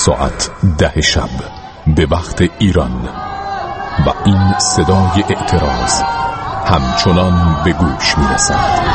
ساعت 10 شب به وقت ایران و این صدای اعتراض همچنان به گوش میرسد.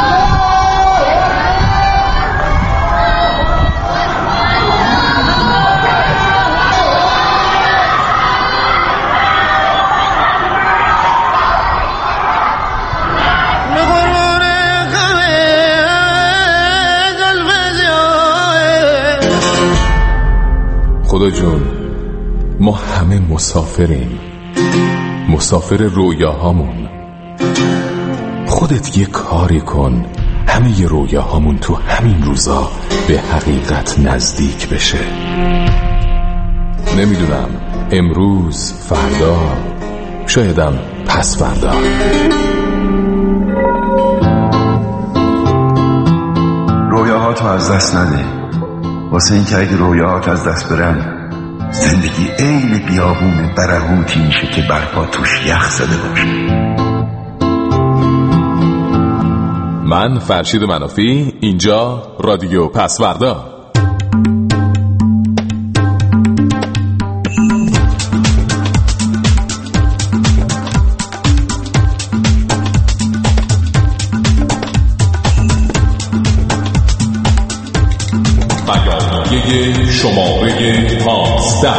خدا جون، ما همه مسافریم، مسافر رویاهامون. خودت یه کاری کن همه رویاهامون تو همین روزا به حقیقت نزدیک بشه. نمیدونم، امروز، فردا، شایدم پس فردا. رویاهاتو از دست نده، واسه این که اگه رویاهات از دست برن زندگی عین بیابون برهوتی میشه که برپا توش یخ زده باشه. من فرشید منافی، اینجا رادیو پسوردا. شماره 15.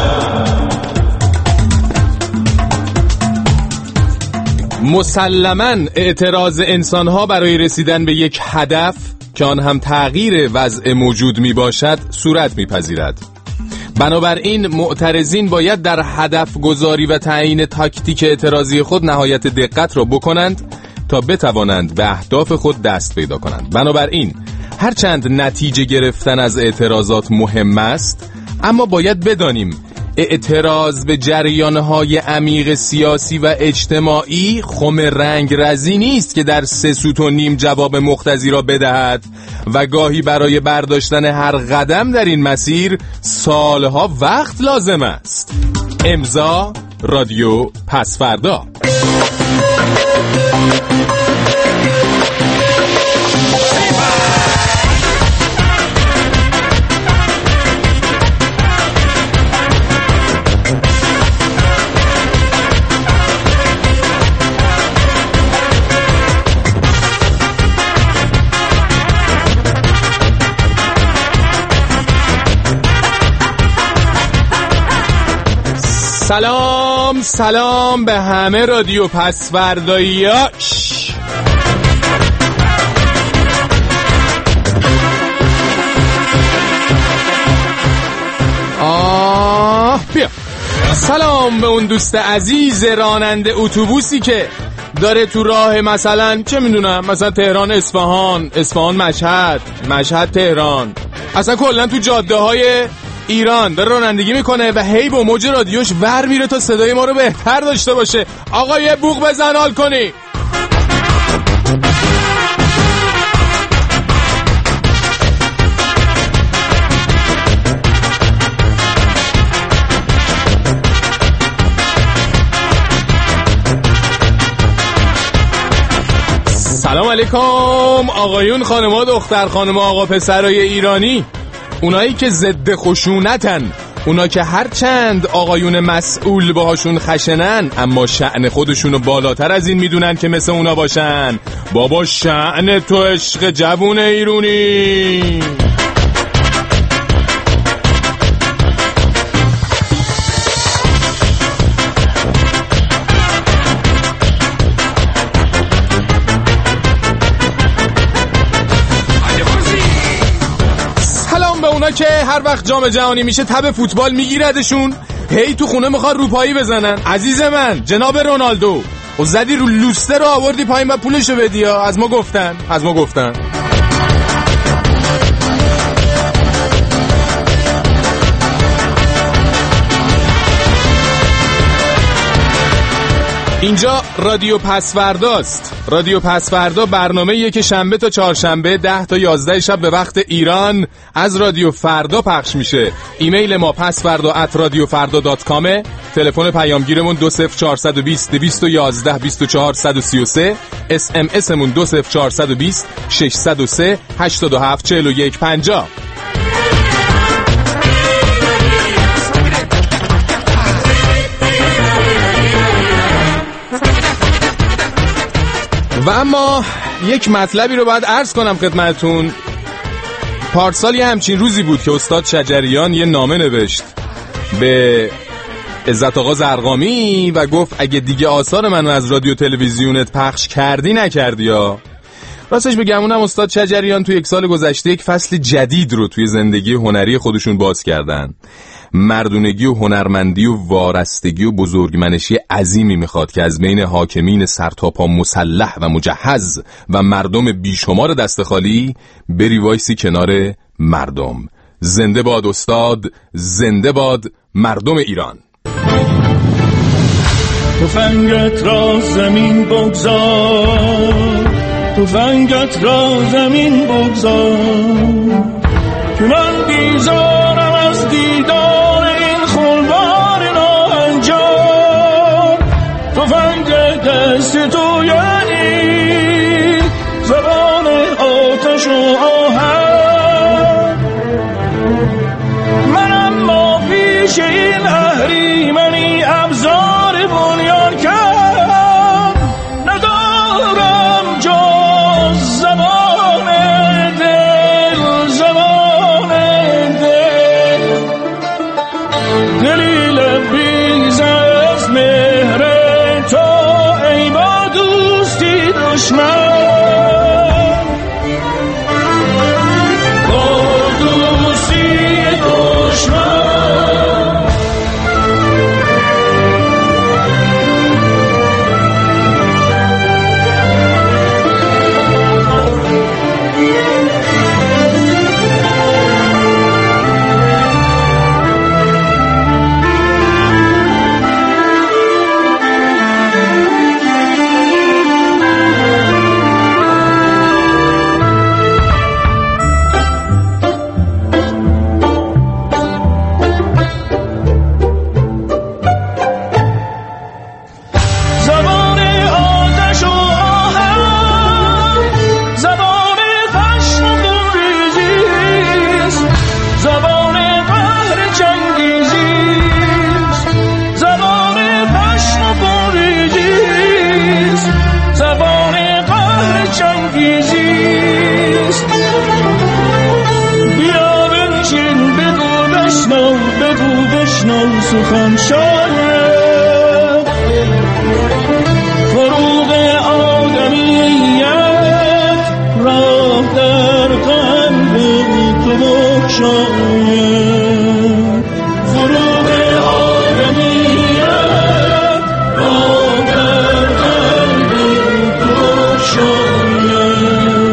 مسلماً اعتراض انسانها برای رسیدن به یک هدف که آن هم تغییر وضع موجود می باشد صورت می پذیرد. بنابراین معترضین باید در هدف گذاری و تعیین تاکتیک اعتراضی خود نهایت دقت را بکنند تا بتوانند به اهداف خود دست پیدا کنند. بنابراین هرچند نتیجه گرفتن از اعتراضات مهم است، اما باید بدانیم اعتراض به جریانهای عمیق سیاسی و اجتماعی خم رنگ رزی نیست که در 3 سوت و نیم جواب مقتضی را بدهد و گاهی برای برداشتن هر قدم در این مسیر سالها وقت لازم است. امضا رادیو پسوردا. سلام به همه رادیو پسورداییاش. بیا. سلام به اون دوست عزیز راننده اتوبوسی که داره تو راه مثلا چه میدونم، مثلا تهران اصفهان مشهد تهران، اصلا کلا تو جاده های ایران داره رانندگی میکنه و هی با موج رادیوش ور میره تا صدای ما رو بهتر داشته باشه. آقا یه بوق بزن حال کنی. سلام علیکم آقایون، خانم‌ها، دختر خانم، آقا پسرای ایرانی، اونایی که ضد خشونتن، اونا که هر چند آقایون مسئول باهاشون خشنن اما شأن خودشونو بالاتر از این میدونن که مثل اونا باشن. بابا شأن تو عشق جوون ایرونی. اونا که هر وقت جام جهانی میشه تب فوتبال میگیردشون، هی تو خونه میخواد روپایی بزنن. عزیز من جناب رونالدو، و زدی رو لوسته رو آوردی پایین و پولشو بدی. از ما گفتن اینجا رادیو پسورداست. رادیو پسوردا برنامه‌ایه که شنبه تا چهارشنبه 10 تا 11 شب به وقت ایران از رادیو فردا پخش میشه. ایمیل ما pasvarda@radiofarda.com. تلفن پیامگیرمون 20420 211 24 133. SMS مون 20420 603 87 41 50. و اما یک مطلبی رو باید عرض کنم خدمتون. پارسال یه همچین روزی بود که استاد شجریان یه نامه نوشت به عزت آقا زرقامی و گفت اگه دیگه آثار منو از رادیو تلویزیونت پخش کردی نکردی یا. راستش بگم اونم استاد شجریان توی یک سال گذشته یک فصل جدید رو توی زندگی هنری خودشون باز کردن. مردونگی و هنرمندی و وارستگی و بزرگمنشی عظیمی میخواد که از بین حاکمین سرتاپا مسلح و مجهز و مردم بیشمار دست خالی بری وایسی کنار مردم. زنده باد استاد، زنده باد مردم ایران. تفنگت را زمین بگذار، تفنگت را زمین بگذار، که من بیزارم از دیدار این خونبار ناهنجار. تفنگ دست تو یعنی زبان آتش و آهن، من اما پیش این اهریمنی ابزار بنیان کرد ندارم جز زبان دل، زبان دل، دلی لبریز از مهر تو ای با دوستی دشمن. سخن شاید فروغ آدمیت راه در قلب تو بخشاید، فروغ آدمیت راه در قلب تو بخشاید.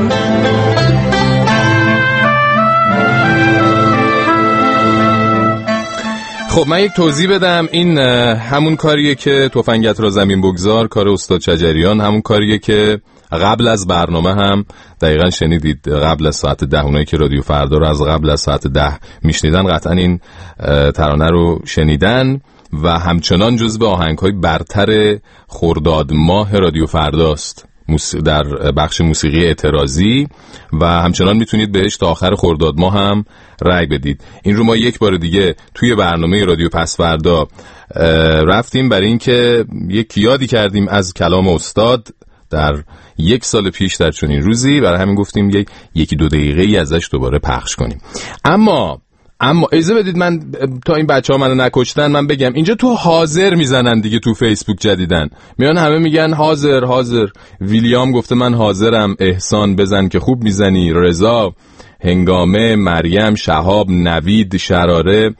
خب من یک توضیح بدم. این همون کاریه که تفنگت را زمین بگذار، کار استاد شجریان، همون کاریه که قبل از برنامه هم دقیقاً شنیدید. قبل از ساعت 10 اونایی که رادیو فردا رو از قبل از ساعت 10 میشنیدن قطعاً این ترانه رو شنیدن و همچنان جزو آهنگ‌های برتر خرداد ماه رادیو فرداست در بخش موسیقی اعتراضی و همچنان میتونید بهش تا آخر خرداد ماه هم رأی بدید. این رو ما یک بار دیگه توی برنامه رادیو پس فردا رفتیم برای این که یک یادی کردیم از کلام استاد در یک سال پیش در چنین روزی، برای همین گفتیم یکی دو دقیقه ای ازش دوباره پخش کنیم. اما اجازه بدید من تا این بچه‌ها منو نکشتن من بگم اینجا تو حاضر میزنن دیگه، تو فیسبوک جدیدن میان همه میگن حاضر. ویلیام گفته من حاضرم، احسان بزن که خوب میزنی، رضا، هنگامه، مریم، شهاب، نوید، شراره،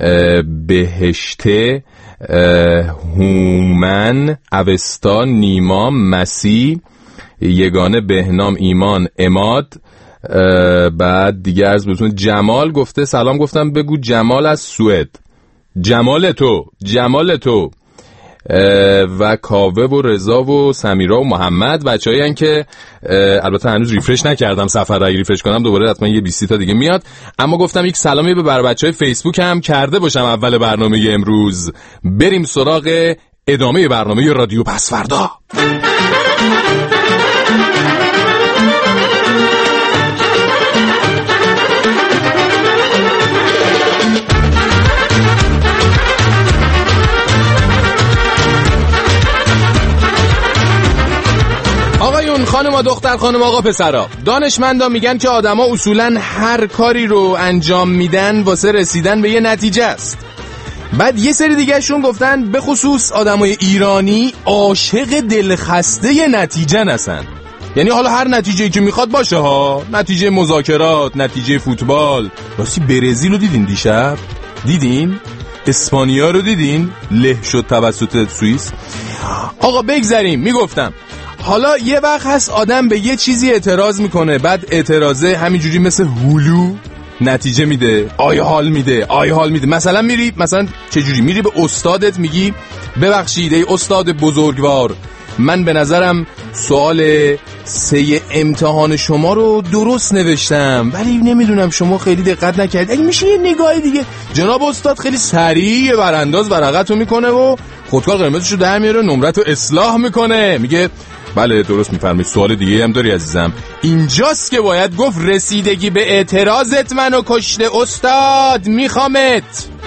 بهشته، هومن، اوستا، نیما، مسی، یگانه، بهنام، ایمان، اماد، بعد دیگه از بهتون جمال گفته سلام، گفتم بگو جمال از سوئد، جمال تو و کاوه و رضا و سمیرا و محمد، بچه‌ای ان که البته هنوز ریفرش نکردم، سفر رو ریفرش کنم دوباره حتما یه 20 تا دیگه میاد. اما گفتم یک سلامی به بچه‌های فیسبوک هم کرده باشم اول برنامه امروز. بریم سراغ ادامه برنامه رادیو پس فردا. خانوما دختر خانم آقا پسرا، دانشمندا میگن که آدما اصولاً هر کاری رو انجام میدن واسه رسیدن به یه نتیجه است. بعد یه سری دیگه شون گفتن به خصوص آدمای ایرانی عاشق دلخسته ی نتیجه هستن. یعنی حالا هر نتیجه‌ای که میخواد باشه ها، نتیجه مذاکرات، نتیجه فوتبال. راستی برزیل رو دیدین دیشب؟ دیدین؟ اسپانیا رو دیدین؟ له شد توسط سوئیس. آقا بگذریم. میگفتم حالا یه وقت هست آدم به یه چیزی اعتراض میکنه، بعد اعتراضه همینجوری مثل هلو نتیجه میده، آی حال میده. مثلا میری، مثلا چجوری میری به استادت میگی ببخشید ای استاد بزرگوار، من به نظرم سوال 3 امتحان شما رو درست نوشتم ولی نمیدونم شما خیلی دقت نکردید، اگه میشه یه نگاهی دیگه. جناب استاد خیلی سریع برانداز ورقتو میکنه و خودکار قرمزشو در میاره، نمرتو اصلاح میکنه، میگه بله درست میفرمایید، سوال دیگه هم داری عزیزم. اینجاست که باید گفت رسیدگی به اعتراضت منو کشته استاد، میخوامت.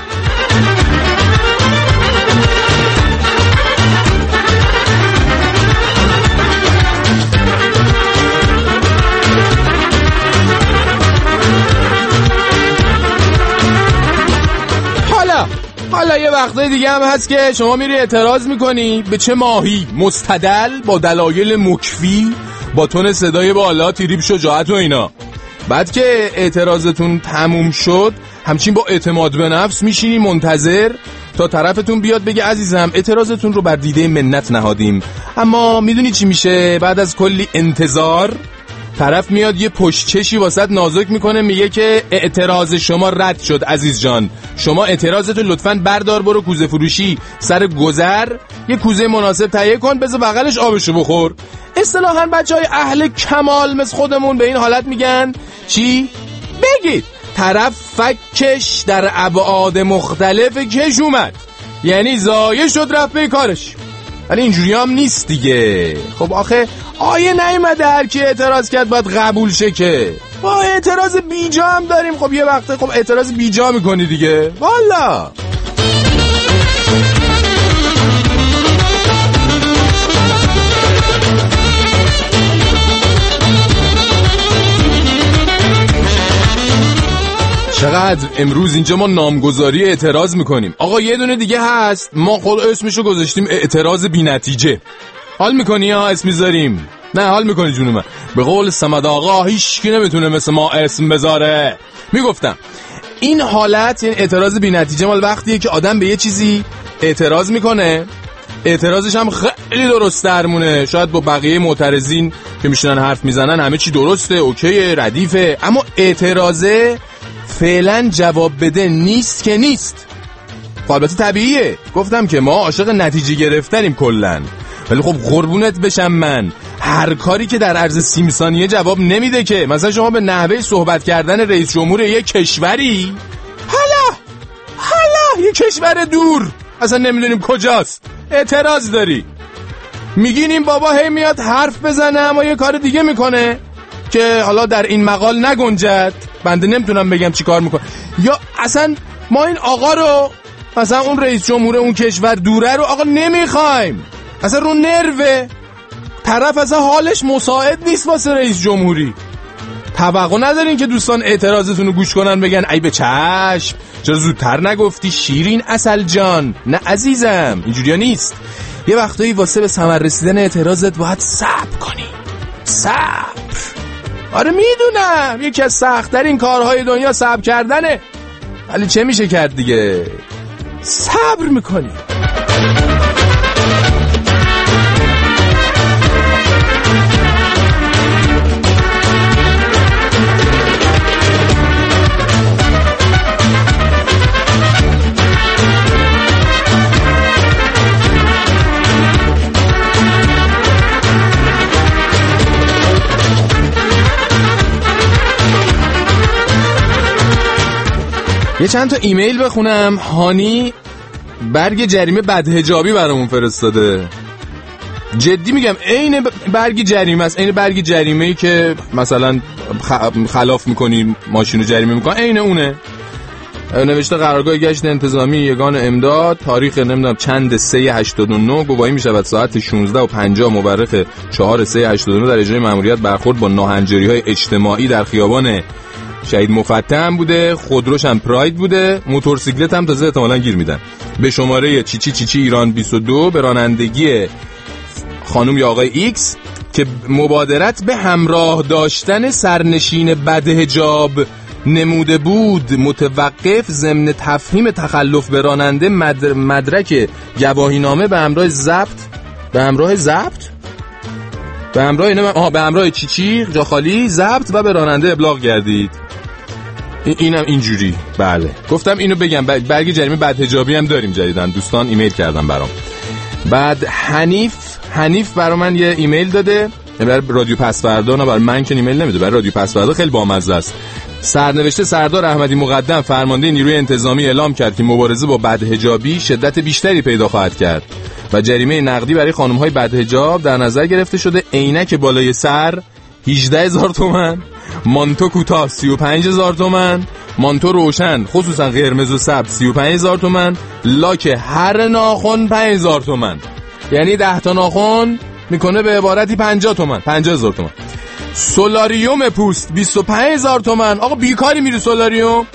حالا یه وقتای دیگه هم هست که شما میری اعتراض میکنی به چه ماهی، مستدل، با دلایل مکفی، با تون صدای بالا، تریب شجاعت و اینا. بعد که اعتراضتون تموم شد همچین با اعتماد به نفس میشینی منتظر تا طرفتون بیاد بگه عزیزم اعتراضتون رو بر دیده منت نهادیم. اما میدونی چی میشه؟ بعد از کلی انتظار طرف میاد یه پشتچشی واسط نازک میکنه، میگه که اعتراض شما رد شد عزیز جان، شما اعتراضتو لطفاً بردار برو کوزه فروشی سر گذر یه کوزه مناسب تهیه کن، بذار بغلش آبشو بخور. اصطلاحاً بچهای اهل کمال مثل خودمون به این حالت میگن چی؟ بگید طرف فکش در ابعاد مختلف کش اومد، یعنی ضایع شد رفت به کارش. ولی اینجوری هم نیست دیگه. خب آخه آیه نیومده هر کی اعتراض کرد باید قبول شه که. با اعتراض بیجا هم داریم. خب یه وقته خب اعتراض بیجا میکنی دیگه. والا چقدر امروز اینجا ما نامگذاری اعتراض میکنیم. آقا یه دونه دیگه هست، ما خود اسمشو گذاشتیم اعتراض بی نتیجه. حال میکنی ها اسم میذاریم؟ نه حال میکنی جون من؟ به قول صمد آقا هیچ کی نمیتونه مثل ما اسم بذاره. میگفتم این حالت یعنی اعتراض بی نتیجه مال وقتیه که آدم به یه چیزی اعتراض میکنه، اعتراضش هم خیلی درست درمونه، شاید با بقیه معترضین که میشنن حرف میزنن همه چی درسته، اوکیه، ردیفه، اما اعتراضه فعلا جواب بده نیست که نیست. البته طبیعیه، گفتم که ما عاشق نتیجه گرفتنیم کلن، ولی خب قربونت بشم من هر کاری که در عرض 30 ثانیه جواب نمیده که. مثلا شما به نحوه صحبت کردن رئیس جمهور یک کشوری، حالا یک کشور دور اصلا نمیدونیم کجاست اعتراض داری، میگین این بابا هی میاد حرف بزنه اما یه کار دیگه میکنه که حالا در این مقال نگنجد، بنده نمیتونم بگم چی کار میکنه. یا اصلا ما این آقا رو، مثلا اون رئیس جمهور اون کشور دوره رو آقا نمیخوایم، اصلا رو نروه طرف، اصلا حالش مساعد نیست واسه رئیس جمهوری. توقع ندارین که دوستان اعتراضتون رو گوش کنن بگن ای به چشم چرا زودتر نگفتی شیرین عسل جان. نه عزیزم اینجوریا نیست. یه وقتایی واسه به ثمر رسیدن اعتراضت باید صبر کنی. صبر. آره میدونم یکی از سخت‌ترین کارهای دنیا صبر کردنه، ولی چه میشه کرد دیگه، صبر میکنی. یه چند تا ایمیل بخونم. هانی برگ جریمه بدحجابی برامون فرستاده. جدی میگم عین برگ جریمه است، عین برگ جریمه‌ای که مثلا خلاف میکنی ماشینو جریمه میکنی، عین اونه. نوشته قرارگاه گشت انتظامی یگان امداد، تاریخ نمیدونم چند 3/89 گواهی میشود ساعت 16:50 مورخ 4/3/89 در اجرای مأموریت برخورد با ناهنجاری‌های اجتماعی در خیابان شهید مفتح بوده، خودروش هم پراید بوده، موتورسیکلت هم تازه احتمالاً گیر میدن. به شماره چیچی ایران 22 به رانندگی خانم یا آقای ایکس که مبادرت به همراه داشتن سرنشین بدحجاب نموده بود، متوقف ضمن تفهیم تخلف به راننده مدرک گواهینامه به همراه به همراه چیچی جا خالی ضبط و به راننده ابلاغ گردید. اینم اینجوری. بله گفتم اینو بگم. برگ جریمه بدحجابی هم داریم جدیدن، دوستان ایمیل کردن برام. بعد حنیف برای من یه ایمیل داده، برای رادیو پسوردا، نه برای من که ایمیل نمیده، برای رادیو پسوردا. خیلی بامزه است. سرنوشته سردار احمدی مقدم فرمانده نیروی انتظامی اعلام کرد که مبارزه با بدحجابی شدت بیشتری پیدا خواهد کرد و جریمه نقدی برای خانم‌های بدحجاب در نظر گرفته شده. عینک بالای سر 18000 تومان، مانتو کوتاه 35000 تومان، مانتو روشن خصوصا قرمز و سبز 35000 تومان، لاک هر ناخن 5000 تومان، یعنی 10 تا ناخن میکنه به عبارتی 50 تومان، 50000 تومان. سولاریوم پوست 25000 تومان. آقا بیکاری میری سولاریوم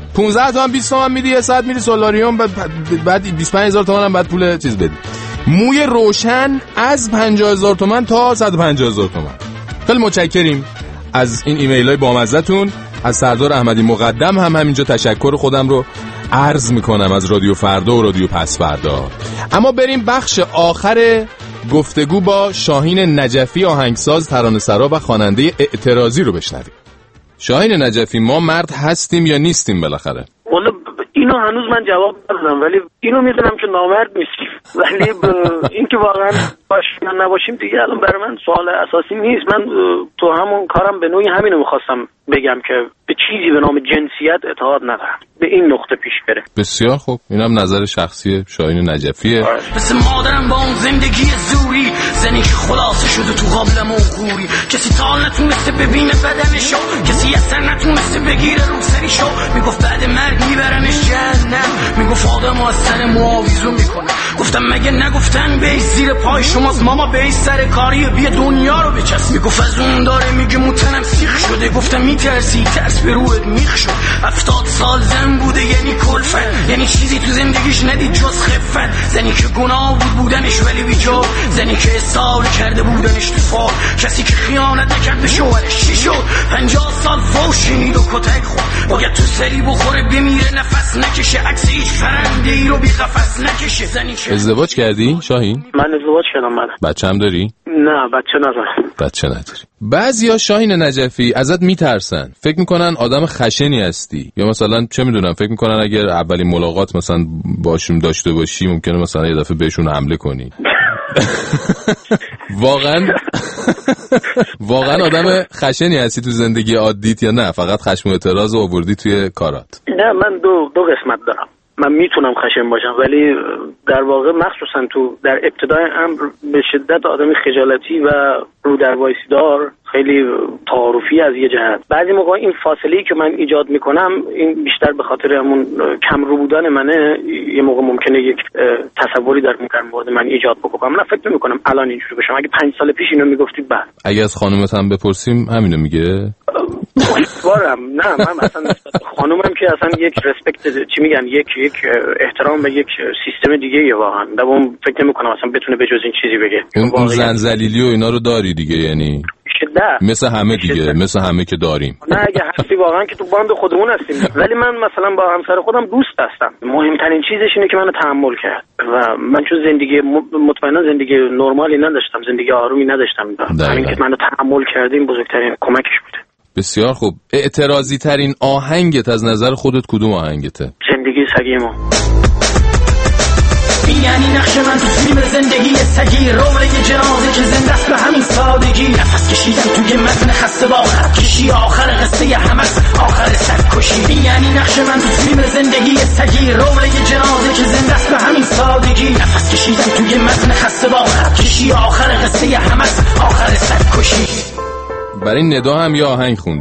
15 تومن 20 تومن میدی، یه ساعت میری سولاریوم، بعد 25000 تومن هم بعد پول چیز بدی. موی روشن از 50000 تومن تا 150000 تومن. خیلی متشکریم از این ایمیل‌های بامزه‌تون. از سردار احمدی مقدم هم همینجا تشکر خودم رو عرض میکنم از رادیو فردا و رادیو پس فردا. اما بریم بخش آخر گفتگو با شاهین نجفی، آهنگساز، ترانه‌سرا و خواننده اعتراضی رو بشنویم. شاهین نجفی، ما مرد هستیم یا نیستیم بالاخره؟ والا اینو هنوز من جواب ندادم، ولی اینو میدونم که نامرد نیستیم، ولی این که واقعا باشیم یا نباشیم دیگه الان برای من سوال اساسی نیست. من تو همون کارم به نوعی همینو میخواستم بگم که به چیزی به نام جنسیت اعتقاد ندارم، به این نقطه پیش بره. بسیار خوب، اینم نظر شخصی شاهین نجفیه. مثل مادرم با اون زندگی زوری، زنی که خلاصه شده تو قابل موقوری، کسی تا نتونسته ببینه بدنشو، کسی اصلا نتونسته بگیره رو سریشو، میگفت بعد مرگ میبرنش جهنم، میگفت آدم از سر معاویزو میکنه. گفتم مگه نگفتن بیش زیر پای شماست ماما، بیش سر کاری بیا دنیا رو بچست. میگفت از اون داره میگه موتنم سیخ شده، گفتم میترسی ترس به روحت میخ شد. 70 سال زن بوده یعنی کلفت، یعنی چیزی تو زندگیش ندید جز خفت. زنی که گناه بودنش ولی بیجا، زنی که اصرار کرده بودنش تو فار، کسی که خیانت نکرد به شوهرش چی شد؟ 50 سال فوشینید و کتک خورد، باید تو سری بخوره بمیره نفس نکشه، عکس هیچ فرنده ای رو بی قفس نکشه. زنی که ازدواج کردی شاهین؟ من ازدواج کردم. بچه هم داری؟ نه بچه ندارم. بچه نداری. بعضیا شاهین نجفی ازت میترسن، فکر میکنن آدم خشنی هستی، یا مثلا چه میدونم فکر میکنن اگر اولین ملاقات مثلا باشون داشته باشی ممکنه مثلا یه دفعه بهشون حمله کنی. واقعا آدم خشنی هستی تو زندگی عادیت یا نه فقط خشم و اعتراض آوردی توی کارات؟ نه من دو قسمت دارم. من میتونم خشن باشم، ولی در واقع مخصوصا در ابتدای امر به شدت آدمی خجالتی و رو در وایسیدار، خیلی تعارفی از یه جهت. بعضی موقع این فاصله‌ای که من ایجاد میکنم این بیشتر به خاطر همون کم رو بودن منه. یه موقع ممکنه یک تصوری در مورد من ایجاد بکنم. من فکر نمی‌کنم الان اینجوری باشم. اگه 5 سال پیش اینو میگفتید بعد. اگه از خانومت هم بپرسیم همینو میگه؟ نه من مثلا خانومم که اصلا یک ریسپکت چی میگن، یک احترام به یک سیستم دیگه واقعا. دوم فکر نمی‌کنم اصلا بتونه به جز این چیزی بگه. اون زنزلیلی و اینا رو داری دیگه، یعنی مثل همه دیگه، مثل همه که داریم. نه اگه هستی واقعا که تو باند خودمون هستیم، ولی من مثلا با همسر خودم دوست هستم. مهمترین چیزش اینه که منو تحمل کرد و من چون زندگی مطمئنا زندگی نرمالی نداشتم، زندگی آرومی نداشتم، همین که منو تحمل کردیم بزرگترین کمکش بوده. بسیار خوب. اعتراضی ترین آهنگت از نظر خودت کدوم آهنگته؟ زندگی سگیمو. یعنی نقش من تو فیلم زندگی سگی، رول یه جنازه که زنده است به همین سادگی. نفس کشیدم توی متن خسته با خط کشی، آخر قصه همس آخر سگ کشی. یعنی نقش من تو فیلم زندگی سگی، رول یه جنازه که زنده است به همین سادگی. نفس کشیدم توی متن خسته با خط کشی، آخر قصه همس آخر سگ کشی. برای ندا هم یه آهنگ خوندی؟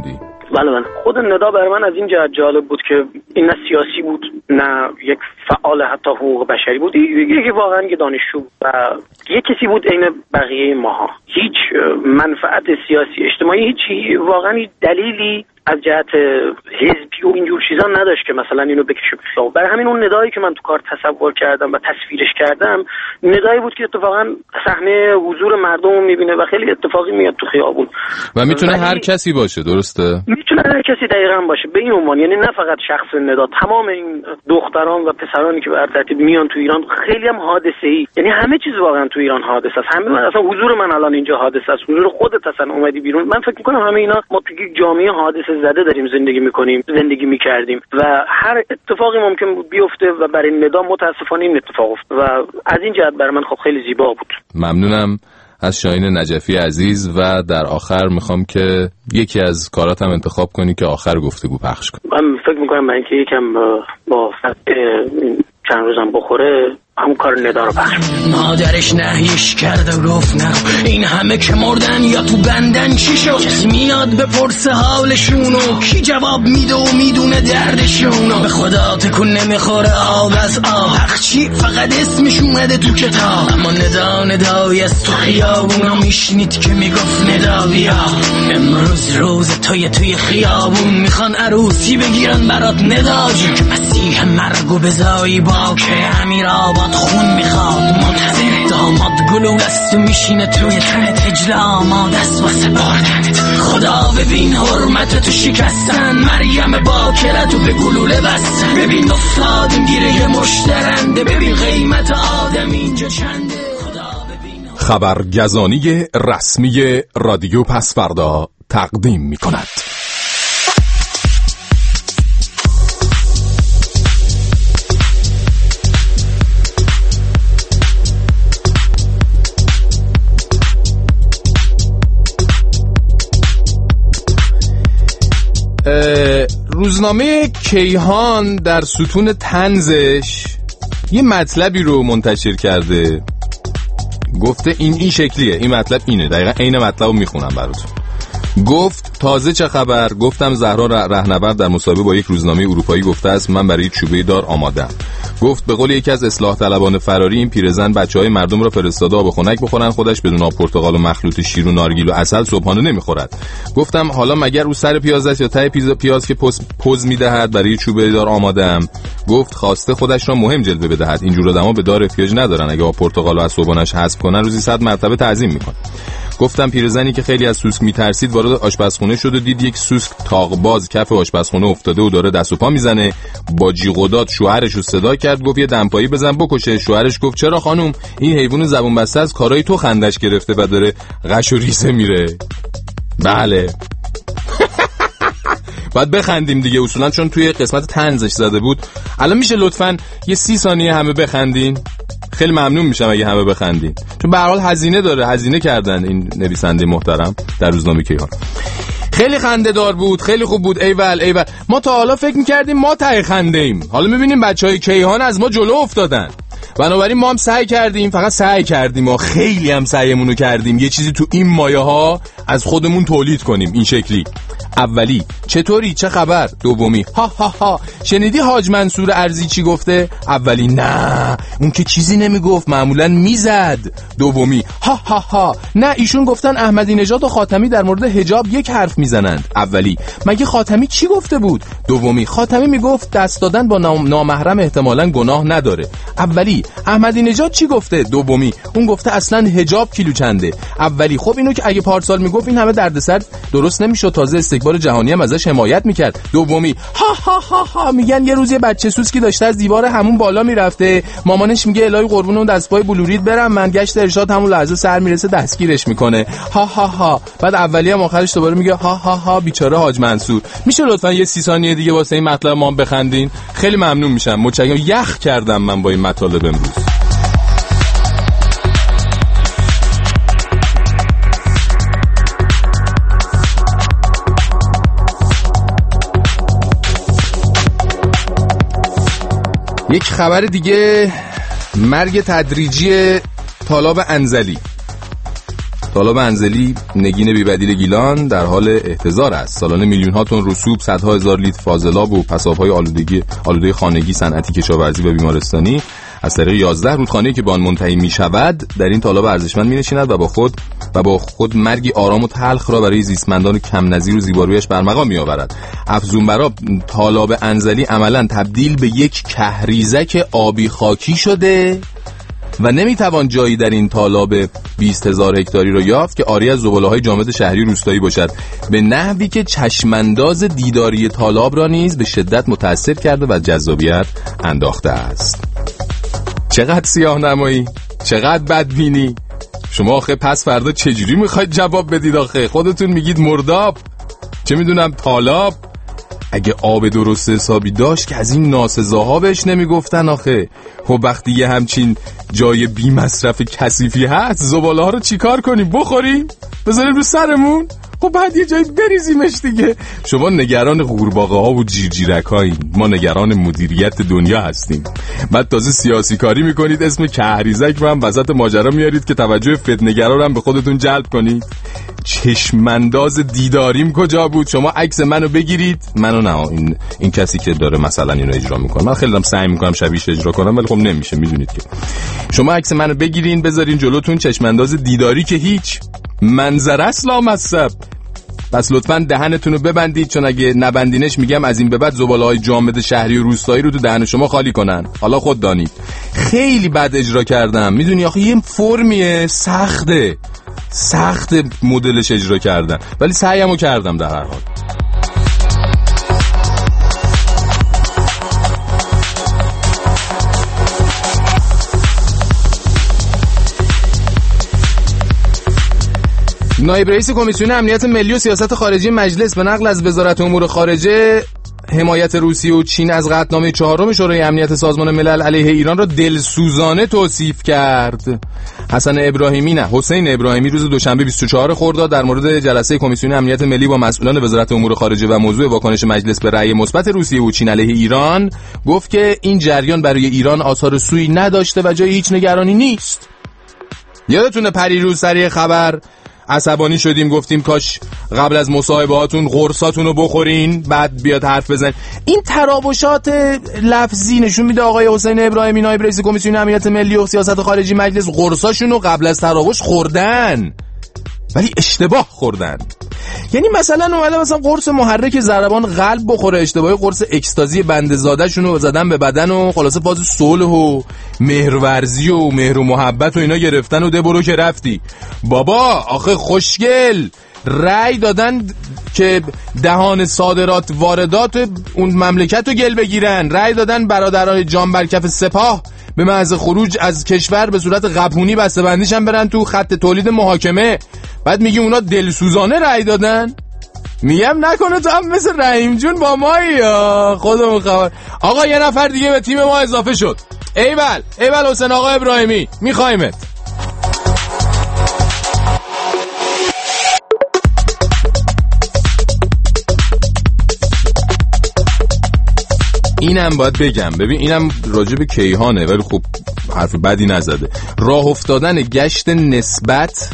بله. خود ندا برای من از این جهت جالب بود که این نه سیاسی بود نه یک فعال حتی حقوق بشری بود، یکی واقعا یه دانشجو و یک کسی بود عین بقیه ماها، هیچ منفعت سیاسی اجتماعی، هیچ واقعا هیچ دلیلی از جهت حزبی و اینجور چیزا نداشت که مثلا اینو بکشه به خیابون. برای همین اون ندایی که من تو کار تصور کردم و تصویرش کردم ندایی بود که اتفاقا صحنه حضور مردم رو میبینه و خیلی اتفاقی میاد تو خیابون و میتونه هر کسی باشه. درسته؟ میتونه هر کسی دقیقاً باشه به این عنوان، یعنی نه فقط شخص ندا، تمام این دختران و پسرانی که به هر ترتیب میان تو ایران خیلی هم حادثه‌ای، یعنی همه چیز واقعا تو ایران حادثه است. همه من اصلا حضور من الان اینجا حادثه است، حضور خودت اصلا اومدی بیرون. من فکر می‌کنم همه اینا ما تو یک جامعه حادثه زده داریم زندگی می‌کنیم، زندگی می‌کردیم و هر اتفاقی ممکن بود بیفته و برای ندا متاسفانه این اتفاق افتاد و از این جهت برای من خب خیلی زیبا بود. ممنونم از شاهین نجفی عزیز و در آخر میخوام که یکی از کاراتم انتخاب کنی که آخر گفتگو پخش کنی. من فکر می‌کنم من که یکم با چند روزم بخوره همون کار ندا رو پخش. مادرش نهیش کرد و گفت نه این همه که مردن یا تو بندن چی شد؟ کسی میاد بپرسه حالشونو، کی جواب میده و میدونه دردشونو؟ به خدا تکون نمیخوره آب از حق چی فقط اسمش اومده تو کتاب، اما ندایی از تو خیابونا میشنید که میگفت ندا بیا امروز روز توی خیابون میخوان عروسی بگیرن برات ندا جون که مسیح مرگو بزایی با که امیر آباد خون میخواد منتظر داماد گلو دستو میشینه توی تنت هجل آماد است واسه بردنت. خدا ببین حرمت تو شکستن مریم باکرتو به گلوله بستن، ببین افتادیم گیره یه مشترنده، ببین قیمت آدم اینجا چنده. خبرگزانی رسمی رادیو پسفردا تقدیم میکند. روزنامه کیهان در ستون طنزش یه مطلبی رو منتشر کرده، گفته این شکلیه، این مطلب اینه، دقیقا عین مطلب رو میخونم براتون. گفت تازه چه خبر؟ گفتم زهرا رهنورد در مصاحبه با یک روزنامه اروپایی گفته است من برای چوبه دار آمادم. گفت به قول یکی از اصلاح طلبان فراری این پیرزن بچهای مردم را فرستاده آب خنک بخورن، خودش بدون آب پرتقال و مخلوط شیر و نارگیل و عسل صبحانه نمیخورد. گفتم حالا مگر او سر پیاز است یا ته پیاز که پوز میدهد؟ برای چوبه دار آمادم. گفت خواسته خودش را مهم جلوه بدهد، اینجور آدما به دار احتیاج ندارن، اگه آب پرتقال و از صبحانه‌اش حذف کنن روزی 100 مرتبه تعظیم میکنه. گفتم پیرزنی که خیلی از سوسک میترسید وارد آشپزخونه شد و دید یک سوسک تاقباز کف آشپزخونه افتاده و داره دست و پا میزنه، با جیغ و داد شوهرش رو صدا کرد، گفت یه دمپایی بزن بکشه. شوهرش گفت چرا خانم؟ این حیوان زبون بسته از کارهای تو خندش گرفته و داره غش و ریزه میره. بله باید بخندیم دیگه اصولا، چون توی قسمت طنزش زده بود. الان میشه لطفاً یه 30 ثانیه همه بخندین؟ خیلی ممنون میشم اگه همه بخندین، چون به هر حال هزینه داره، هزینه کردن این نویسنده محترم در روزنامه کیهان. خیلی خنده دار بود، خیلی خوب بود. ایول ما تا حالا فکر میکردیم ما ته خنده ایم، حالا میبینیم بچهای کیهان از ما جلو افتادن. بنابراین ما هم سعی کردیم، فقط سعی کردیم و خیلی هم سعیمونو کردیم یه چیزی تو این مایه ها از خودمون تولید کنیم. این شکلی: اولی چطوری، چه خبر؟ دومی ها ها ها شنیدی حاج منصور ارزی چی گفته؟ اولی نه اون که چیزی نمیگفت، معمولا میزد. دومی ها ها ها نه ایشون گفتن احمدی نژاد و خاتمی در مورد حجاب یک حرف میزنند. اولی مگه خاتمی چی گفته بود؟ دومی خاتمی میگفت دست دادن با نامحرم احتمالاً گناه نداره. اولی احمدی نژاد چی گفته؟ دومی اون گفته اصلا حجاب کیلو چنده. اولی خب اینو که اگه پارسال میگفت این همه دردسر درست نمیشد، تازه استکبار جهانی هم ازش حمایت میکرد. دومی ها ها ها ها میگن یه روز یه بچه سوسکی داشته از دیوار همون بالا میرفته، مامانش میگه الهی قربون اون دستپای بلورید برم من، گشت ارشاد همون لحظه سر میرسه دستگیرش میکنه. ها ها ها بعد اولی هم آخرش دوباره میگه ها ها ها بیچاره حاج منصور. میشه لطفا یه 30 ثانیه دیگه واسه این مطلب ما بخندین؟ خیلی ممنون میشم. متشکرم. یخ کردم من با این مطالب امروز. یک خبر دیگه: مرگ تدریجی طالاب انزلی. طالاب انزلی نگین بی‌بدیل گیلان در حال احتضار است. سالانه میلیون ها تن رسوب، صدها هزار لیتر فاضلاب و پساب‌های آلوده خانگی، صنعتی، کشاورزی و بیمارستانی از طریق 11 رودخانه‌ای که به آن منتهی می‌شود در این طالاب ارزشمند می‌نشیند و با خود مرگی آرام و تلخ را برای زیستمندان کم نظیر و زیبارویش برمقام می‌آورد. افزون بر آب، طالاب انزلی عملاً تبدیل به یک کهریزک آبی خاکی شده و نمیتوان جایی در این طالاب 20,000 هکتاری را یافت که عاری از زباله‌های جامد شهری روستایی باشد، به نحوی که چشمانداز دیداری طالاب را نیز به شدت متأثر کرده و جذابیت انداخته است. چقدر سیاه نمایی، چقدر بدبینی. شما آخه پس فردا چجوری میخواید جواب بدید؟ آخه خودتون میگید مرداب، چه میدونم طالاب. اگه آب درست حسابی داشت که از این ناسزاها بهش نمیگفتن آخه. خب وقتی یه همچین جای بی مصرف کثیفی هست، زباله ها رو چیکار کنیم؟ بخوریم؟ بذاریم رو سرمون؟ خب بعد یه جایی بریزیمش دیگه. شما نگران قورباغه ها و جیرجیرک هایین، ما نگران مدیریت دنیا هستیم. بعد تازه سیاسی کاری میکنید، اسم کهریزک رو هم وسط ماجرا میارید که توجه فتنه‌گرا رو هم به خودتون جلب کنید. چشمانداز دیداریم کجا بود؟ شما عکس منو بگیرید، منو نه، این کسی که داره مثلا اینو اجرا میکنه. من خیلی سعی میکنم شبیهش اجرا کنم ولی خب نمیشه، میدونید که. شما عکس منو بگیرین بذارین جلوتون، چشمانداز دیداری که هیچ، منظر اصلا مصب. پس لطفاً دهنتون رو ببندید، چون اگه نبندینش میگم از این به بعد زباله‌های جامد شهری و روستایی رو تو دهن شما خالی کنن. حالا خود دانید. خیلی بد اجرا کردم، میدونی آخه یه فرمیه سخت مدلش اجرا کردن، ولی سعیمو کردم در هر حال. نایب رئیس کمیسیون امنیت ملی و سیاست خارجی مجلس به نقل از وزارت امور خارجه حمایت روسیه و چین از قطعنامه 4 شورای امنیت سازمان ملل علیه ایران را دلسوزانه توصیف کرد. حسین ابراهیمی روز دوشنبه 24 خرداد در مورد جلسه کمیسیون امنیت ملی با مسئولان وزارت امور خارجه و موضوع واکنش مجلس به رأی مثبت روسیه و چین علیه ایران گفت که این جریان برای ایران آثار سوئی نداشته و جای هیچ نگرانی نیست. یادتونه پریروز سری خبر عصبانی شدیم، گفتیم کاش قبل از مصاحبهاتون قرصاتون رو بخورین بعد بیاد حرف بزن. این تراوشات لفظی نشون میده آقای حسین ابراهیمی نایب رئیس کمیسیون امنیت ملی و سیاست خارجی مجلس قرصاشون رو قبل از تراوش خوردن، ولی اشتباه خوردن. یعنی مثلا اومده قرص محرک ضربان قلب بخوره، اشتباهی قرص اکستازی بندزاده شونو زدن به بدن و خلاصه فاز صلح و مهرورزی و مهر و محبت و اینا گرفتن و ده برو که رفتی. بابا آخه خوشگل رأی دادن که دهان صادرات واردات اون مملکت رو گل بگیرن، رأی دادن برادران جان برکف سپاه به محض خروج از کشور به صورت قپونی بسته‌بندیش هم برن تو خط تولید محاکمه. بعد میگی اونا دلسوزانه رأی دادن؟ میگم نکنه تو هم مثل رحیم جون با مایی یا خودمون خبر. آقا یه نفر دیگه به تیم ما اضافه شد. ایول حسین آقا ابراهیمی میخوایمت. اینم باید بگم، ببین اینم راجع به کیهانه ولی خب حرف بدی نزده. راه افتادن گشت نسبت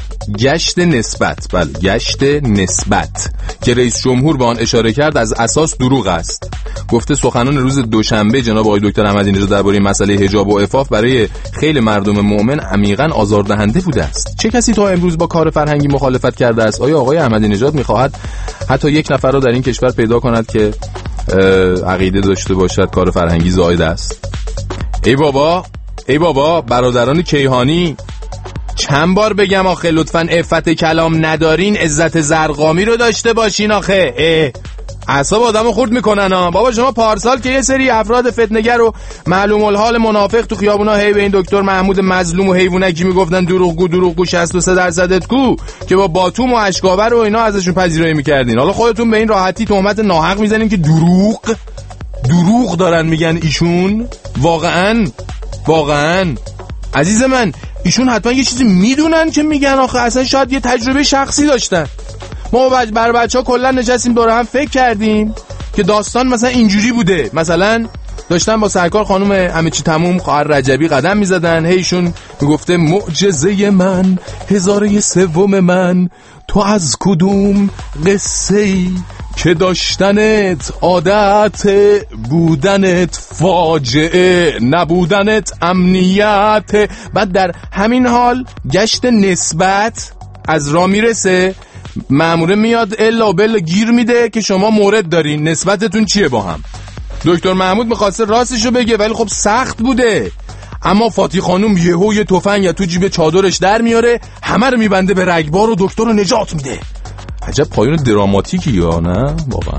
که رئیس جمهور به آن اشاره کرد از اساس دروغ است. گفته سخنان روز دوشنبه جناب آقای دکتر احمدی نژاد درباره مسئله حجاب و عفاف برای خیلی مردم مؤمن عمیقاً آزاردهنده بوده است. چه کسی تا امروز با کار فرهنگی مخالفت کرده است؟ آیا آقای احمدی نژاد می‌خواهد حتی یک نفر را در این کشور پیدا کند که عقیده داشته باشد کار فرهنگی زائد است؟ ای بابا برادران کیهانی، چند بار بگم آخه لطفاً عفت کلام ندارین، عزت زرقامی رو داشته باشین آخه. اعصاب آدمو خورد میکنن ها. بابا شما پارسال که یه سری افراد فتنه‌گر و معلوم الحال منافق تو خیابونا هی به این دکتر محمود مظلوم و حیوانکی میگفتن دروغگو 63% کو که با باتوم و اشکاور و اینا ازشون پذیرایی میکردین. حالا خودتون به این راحتی تهمت ناحق میزنین که دروغ دارن میگن ایشون. واقعاً عزیز من ایشون حتما یه چیزی میدونن که میگن آخه، اصلا شاید یه تجربه شخصی داشتن. ما بچه‌ها کلا نشستیم دور هم فکر کردیم که داستان مثلا اینجوری بوده، مثلا داشتن با سرکار خانم همه چی تموم خواهر رجبی قدم میزدن. هیشون میگفته معجزه من، هزاره سوم من، تو از کدوم قصه‌ای که داشتنت عادت، بودنت فاجعه، نبودنت امنیت. بعد در همین حال گشت نسبت از راه میرسه، مأموره میاد الا بل گیر میده که شما مورد دارین، نسبتتون چیه با هم. دکتر محمود میخواسته راستشو بگه ولی خب سخت بوده. اما فاتی خانوم یهو یه تفنگ تو جیب چادرش در میاره، همه رو میبنده به رگبار و دکتر رو نجات میده. عجب پایان دراماتیکی یا نه واقعا.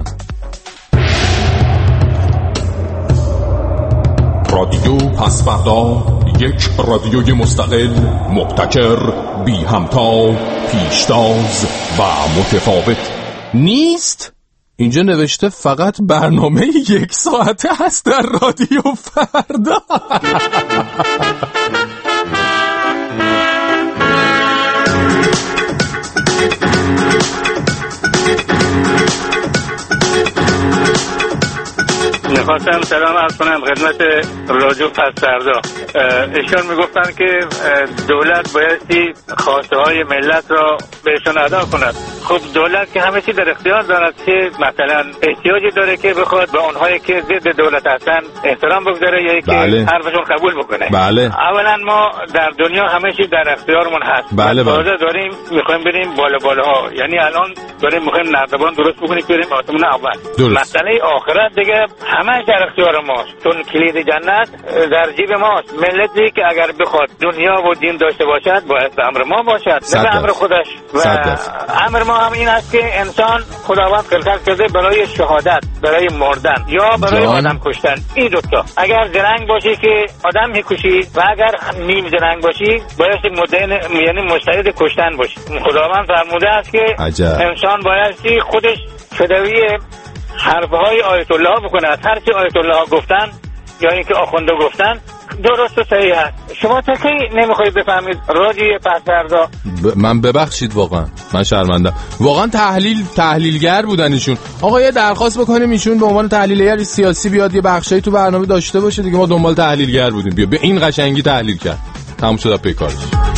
رادیو پس‌فردا، یک رادیوی مستقل، مبتکر، بی همتا، پیشتاز و متفاوت نیست. اینجا نوشته فقط برنامه 1 ساعته هست در رادیو فردا. میخواستم سلام عرض کنم خدمت رادیو پس‌فردا. ایشان میگفتن که دولت بایستی خواسته های ملت را بهشون ادا کند. خب دولت که همه چی در اختیار دارد که مثلا احتیاجی داره که بخواد به اونهایی که ضد دولت هستن احترام بگذاره یا که حرفشون قبول بکنه. بله. اولا ما در دنیا همه چی در اختیارمون هست. بله. داریم میخوایم بریم بالاها، یعنی الان داریم میخوایم نردبان درست بکنیم بریم آسمون اول. مسئله آخرت دیگه همه در اختیار ماست، چون کلید جنت در جیب ماست. ملتی که اگر بخواد دنیا و دین داشته باشد باید به امر ما باشد، نه به امر خودش. و امر ما هم این است که انسان خداوند خلقت کرده برای شهادت، برای مردن یا برای آدم کشتن. این دوتا. اگر زرنگ باشی که آدم میکشی و اگر نیم زرنگ باشی باید مدین، یعنی مستعد کشتن باشی. خداوند فرموده است که انسان باید خودش فدایی حرفهای آیت الله بکنه. هر چی آیت الله گفتن یا اینکه آخونده گفتن درست و صحیح است. شما تا کی نمیخواید بفهمید رادیو پس‌فردا؟ من ببخشید واقعا من شرمندم. واقعا تحلیلگر بودن ایشون. آقا یه درخواست بکنیم ایشون به عنوان تحلیلگر سیاسی بیاد یه بخشی تو برنامه داشته باشه دیگه. ما دنبال تحلیلگر بودیم، بیا به این قشنگی تحلیل کرد. تموم شد پیکارش.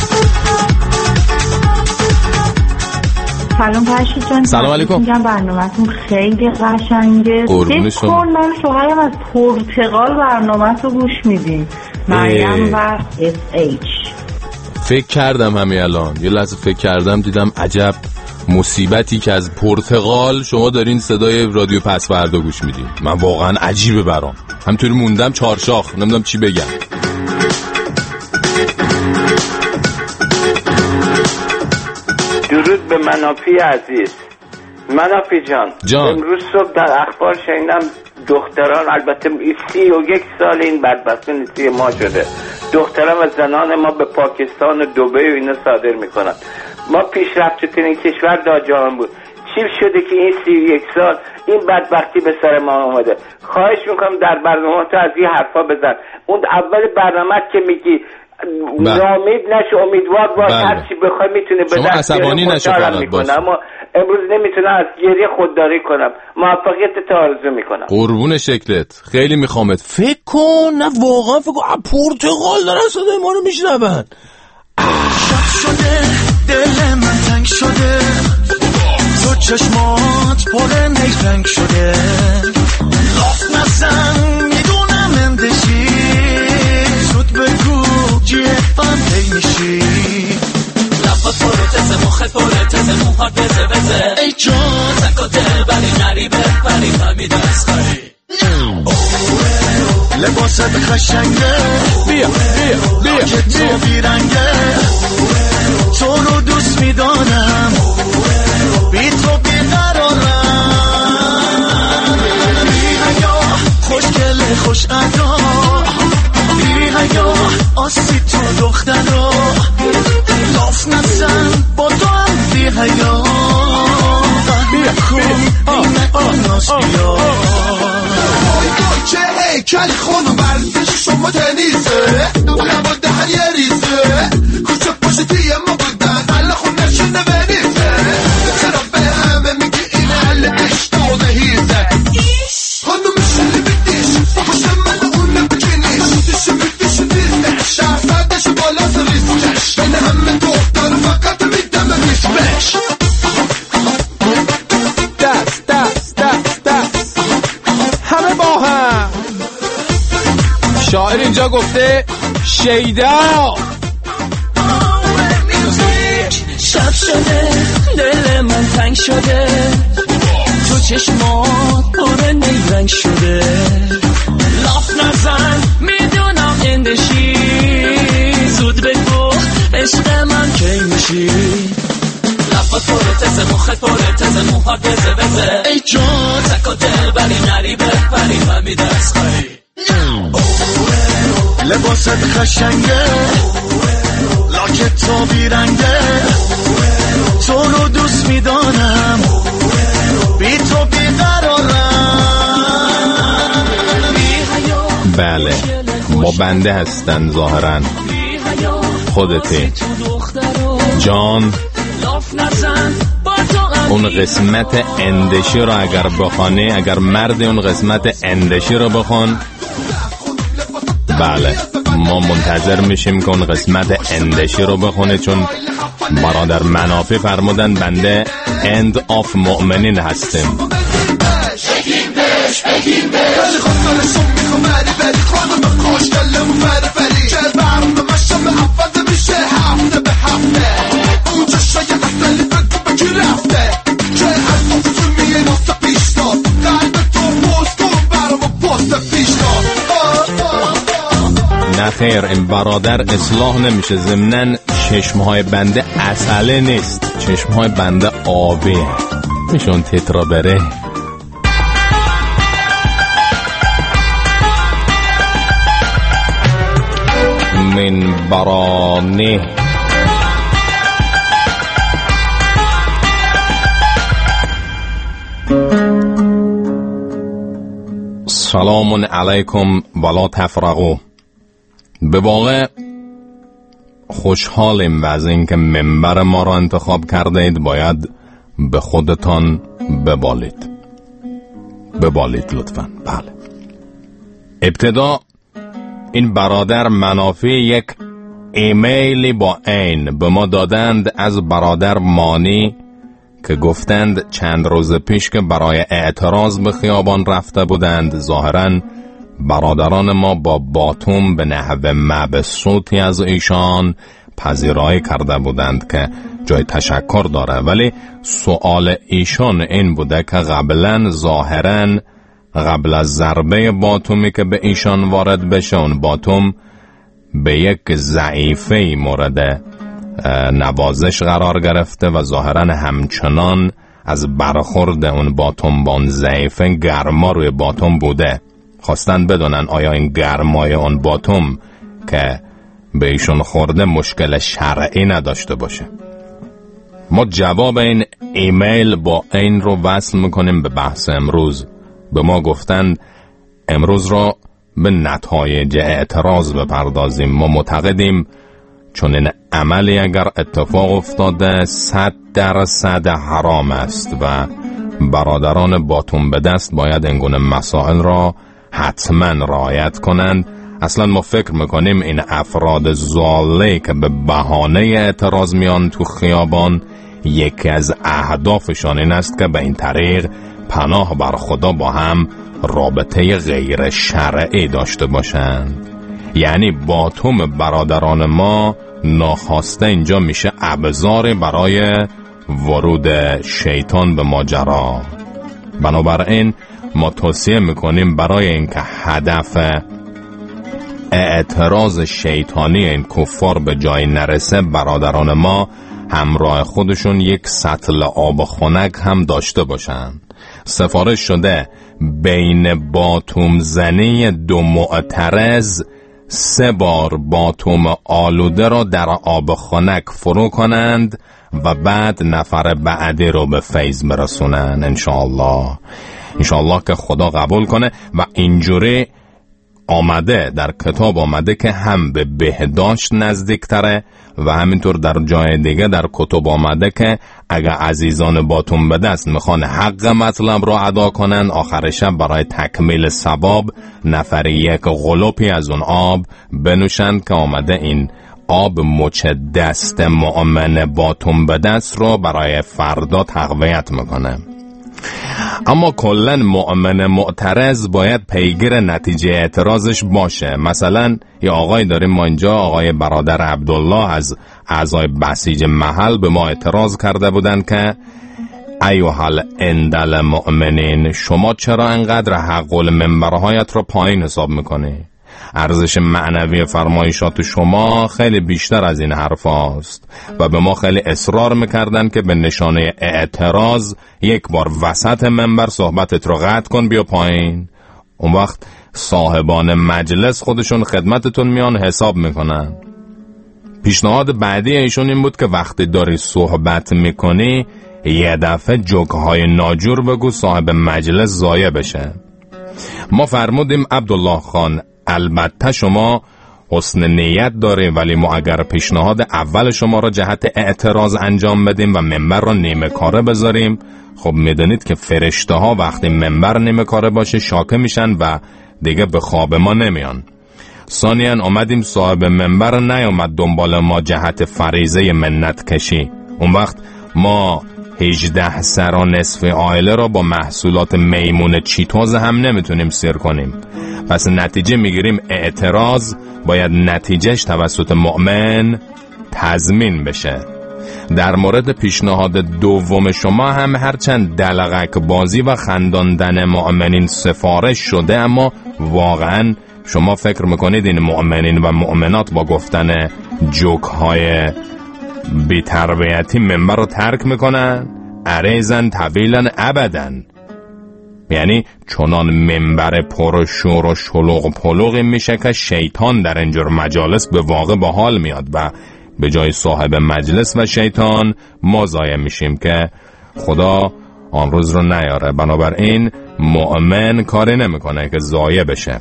سلام فرشید جان. سلام علیکم. میگم برنامه‌تون خیلی قشنگه. قربون شما. من شوهرم از پرتغال برنامه‌تو گوش میدیم. مریم و اس اچ. فکر کردم همین الان یه لحظه فکر کردم دیدم عجب مصیبتی که از پرتغال شما دارین صدای رادیو پس‌فردا گوش میدین. من واقعا عجیبه برام. همینطوری موندم چارشاخ، نمیدونم چی بگم. درود به منافی عزیز. منافی جان امروز صبح در اخبار شنیدم دختران، البته 31 سال این بدبختی نسبی ما شده، دختران و زنان ما به پاکستان و دبی و اینا صادر میکنن. ما پیشرفت‌ترین کشور در جهان بود. چی شده که این 31 سال این بدبختی به سر ما آمده؟ خواهش میکنم در برنامه تو از این حرفا بزن. اون اول برنامه که میگی ناامید نشو، امیدوار باش، هر چی بخوای میتونه به دست بیاری. عصبانی نشو فقط. اما امروز نمیتونم از گریه خودداری کنم. موفقیت تو آرزو میکنم. قربون شکلت، خیلی میخوامت. فکر کن، نه واقعا فکر کن پرتغال دارن صدای ما رو میشنون. شده دل من تنگ شده، تو چشمات پر نیرنگ شده، لاف نزن میدونم اندشی، زود بگو جیبم پی میشی، لفت پروتزه مخت پروتزه موهات بزه بزه، ای جان تکاته بلی نریبه بلی فهمید از خری لباست قشنگه، بیا بیا بیا که تو بیرنگه، تو رو دوست میدانم، بی تو بیقرارم، بی حیا خوشگله خوش ادا، بی حیا آسی تو دخترا، لاف نزن با تو هم بی حیا، بکن این نکناس بیا. چه هیکل خانم ورزش شما تنیسه، لبا دهن یه ریزه، کوچه پاشتی ما بودن حل خون نشونه بنیزه، چرا به همه میگی این حل اشتاده هیزه، خانم شلی بدیش پاشم منو شاعر اینجا گفته شیدا. شب شده دل من تنگ شده، تو چشمات پر نیرنگ شده، لاف نزن میدونم اندشی، زود بگو عشق من کی میشی، لفت پره تزه مخت پره تزه موهات بزه بزه، ای جون تکا دل بری نری بپری من میدرس خواهی، لباست خشنگه لاکت تو بیرنگه، تو رو دوست میدانم بی تو بیقرارم. بله با بنده هستن ظاهرا، خودتی جان. اون قسمت اندشی رو اگر بخوانی، اگر مرد اون قسمت اندشی رو بخوان، بله ما منتظر میشیم که اون قسمت اندشی رو بخونه، چون برادر منافع فرمودن بنده اند آف مؤمنین هستیم. نه خیر، این برادر اصلاح نمیشه. ضمناً چشمهای بنده عسله نیست، چشمهای بنده آبه، میشون تترا بره. من برانه سلام علیکم ولا تفرقوا. به واقع خوشحالیم و از اینکه منبر ما را انتخاب کرده اید. باید به خودتان ببالید لطفاً. بله، ابتدا این برادر منافع یک ایمیلی با عین به ما دادند از برادر مانی که گفتند چند روز پیش که برای اعتراض به خیابان رفته بودند. ظاهراً برادران ما با باتوم به نحو مبسوطی از ایشان پذیرایی کرده بودند که جای تشکر داره، ولی سوال ایشان این بوده که ظاهراً قبل از ضربه باتومی که به ایشان وارد بشه، اون باتوم به یک ضعیفه مورد نوازش قرار گرفته و ظاهراً همچنان از برخورد اون باتوم با اون ضعیفه گرما روی باتوم بوده. خواستن بدونن آیا این گرمای اون باتوم که به ایشون خورده مشکل شرعی نداشته باشه. ما جواب این ایمیل با این رو وصل میکنیم به بحث امروز. به ما گفتن امروز را به نتایج اعتراض بپردازیم. ما معتقدیم چون این عملی اگر اتفاق افتاده 100% حرام است و برادران باتوم به دست باید این گونه مسائل را حتما رعایت کنند. اصلا ما فکر میکنیم این افراد ضاله که به بهانه اعتراض میان تو خیابان، یکی از اهدافشان این است که به این طریق پناه بر خدا با هم رابطه غیر شرعی داشته باشند. یعنی باتوم برادران ما ناخواسته اینجا میشه ابزار برای ورود شیطان به ماجرا. بنابراین ما توصیه میکنیم برای اینکه هدف اعتراض شیطانی این کفار به جای نرسه، برادران ما همراه خودشون یک سطل آب خنک هم داشته باشن. سفارش شده بین باتوم زنی دو معترض 3 بار باتوم آلوده را در آب خنک فرو کنند و بعد نفر بعدی رو به فیض برسونن. انشاءالله که خدا قبول کنه. و اینجوری آمده در کتاب آمده که هم به بهداشت نزدیکتره و همینطور در جای دیگه در کتب آمده که اگر عزیزان باتون به دست میخوان حق مطلب رو ادا کنن، آخر شب برای تکمیل ثواب نفری یک غلوپی از اون آب بنوشند که آمده این آب مچ دست مؤمن باتون به دست رو برای فردا تقویت میکنه. اما کلاً مؤمن معترض باید پیگیر نتیجه اعتراضش باشه. مثلا یه آقای داریم ما اینجا، آقای برادر عبدالله از اعضای بسیج محل به ما اعتراض کرده بودن که ایوهال اندل مؤمنین، شما چرا انقدر حق المنبرهایت رو پایین حساب میکنی؟ ارزش معنوی فرمایشات شما خیلی بیشتر از این حرف هاست. و به ما خیلی اصرار میکردن که به نشانه اعتراض یک بار وسط منبر صحبتت رو قطع کن بیا پایین. اون وقت صاحبان مجلس خودشون خدمتتون میان حساب میکنن. پیشنهاد بعدی ایشون این بود که وقتی داری صحبت میکنی یه دفعه جوکهای ناجور بگو صاحب مجلس ضایع بشه. ما فرمودیم عبدالله خان البته شما حسن نیت داره، ولی ما اگر پیشنهاد اول شما را جهت اعتراض انجام بدیم و منبر را نیمه کاره بذاریم، خب میدونید که فرشته ها وقتی منبر نیمه کاره باشه شاکه میشن و دیگه به خواب ما نمیان. ثانیاً آمدیم صاحب منبر نیامد دنبال ما جهت فریضه منت کشی. اون وقت ما 18 سر و نصف عائله را با محصولات میمون چیتوز هم نمیتونیم سیر کنیم. پس نتیجه میگیریم اعتراض باید نتیجهش توسط مؤمن تضمین بشه. در مورد پیشنهاد دوم شما هم هرچند دلغک بازی و خنداندن مؤمنین سفارش شده، اما واقعا شما فکر میکنید این مؤمنین و مؤمنات با گفتن جوک های بی تربیتی منبر رو ترک میکنن؟ عریضن طویلا ابدا. یعنی چنان منبر پر شور و شلوغ پلوغی میشه که شیطان در اینجور مجالس به واقع با حال میاد و به جای صاحب مجلس و شیطان ما ضایع میشیم که خدا آن روز رو نیاره. بنابراین مؤمن کاری نمیکنه که ضایع بشه.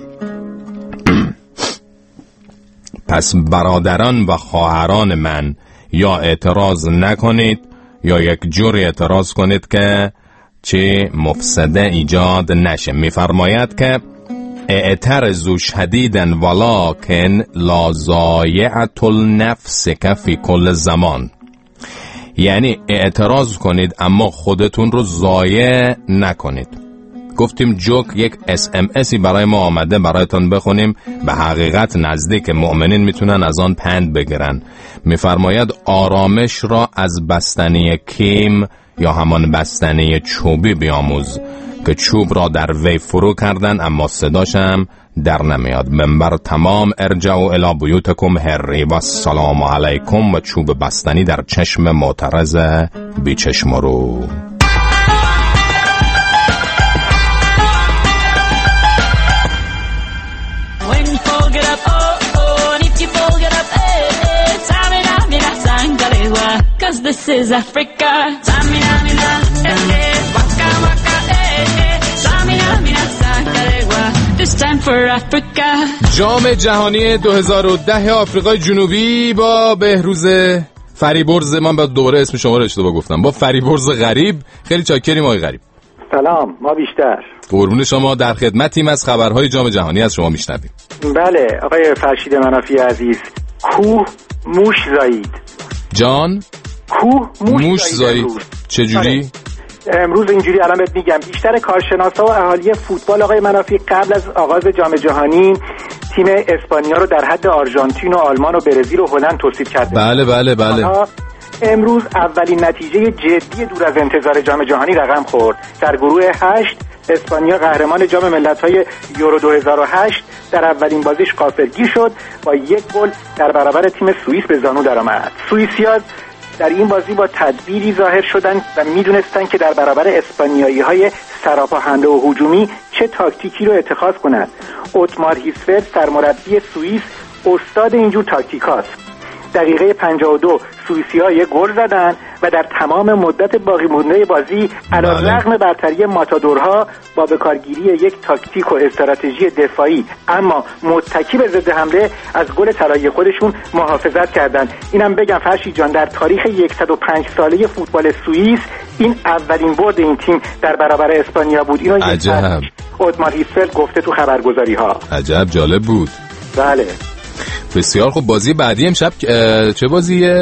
پس برادران و خواهران من، یا اعتراض نکنید یا یک جور اعتراض کنید که چه مفسده ایجاد نشه. میفرماید که اعترضوا شدیداً ولکن لا ضایعة النفس فی کل زمان. یعنی اعتراض کنید اما خودتون رو ضایع نکنید. گفتیم جوک یک SMSی برای ما آمده برایتان بخونیم، به حقیقت نزدیک مؤمنین میتونن از آن پند بگیرن. میفرماید آرامش را از بستنی کیم یا همان بستنی چوبی بیاموز که چوب را در وی فرو کردن اما صداشم در نمیاد. منبر تمام ارجعوا الی بیوتکم هری و السلام علیکم و چوب بستنی در چشم معترض بی چشم رو. Cause this is Africa. Samina mina, waka waka, samina mina, sangarewa. This time for Africa. جام جهانی 2010 آفریقای جنوبی با بهروز فریبرز، من با دوباره اسم شما رو اشتباه گفتم، با فریبرز غریب. خیلی چاکریم آقای غریب. سلام، ما بیشتر. قربون شما، در خدمتیم، از خبرهای جام جهانی از شما میشنویم. بله آقای فرشید منافی عزیز، کوه موش زایید. جان؟ کوه موش زایید. چجوری؟ امروز اینجوری الان بهت میگم. بیشتر کارشناسا و اهالی فوتبال آقای منافی قبل از آغاز جام جهانی تیم اسپانیا رو در حد آرژانتین و آلمان و برزیل و هلند توصیف کرده. بله. امروز اولین نتیجه جدی دور از انتظار جام جهانی رقم خورد. در گروه 8 اسپانیا قهرمان جام ملت‌های یورو 2008 در اولین بازیش غافلگیر شد، با یک گل در برابر تیم سوئیس به زانو درآمد. سوئیسی‌ها در این بازی با تدبیری ظاهر شدند و میدونستند که در برابر اسپانیایی‌های سراپا حمله و هجومی چه تاکتیکی رو اتخاذ کنند. اوتمار هیسفلد سرمربی سوئیس استاد اینجور تاکتیکاست. دقیقه 52 سوئیسی‌ها یک گل زدن و در تمام مدت باقی مونده بازی علیرغم برتری ماتادورها با بکارگیری یک تاکتیک و استراتژی دفاعی اما متکی به ضد حمله از گل طلایی خودشون محافظت کردند. اینم بگم فرشید جان، در تاریخ 105 ساله فوتبال سوئیس این اولین برد این تیم در برابر اسپانیا بود. اینو عجب. اوتمار هیسفلد گفته تو خبرگزاری‌ها. عجب، جالب بود. بله بسیار خوب. بازی بعدی امشب چه بازیه؟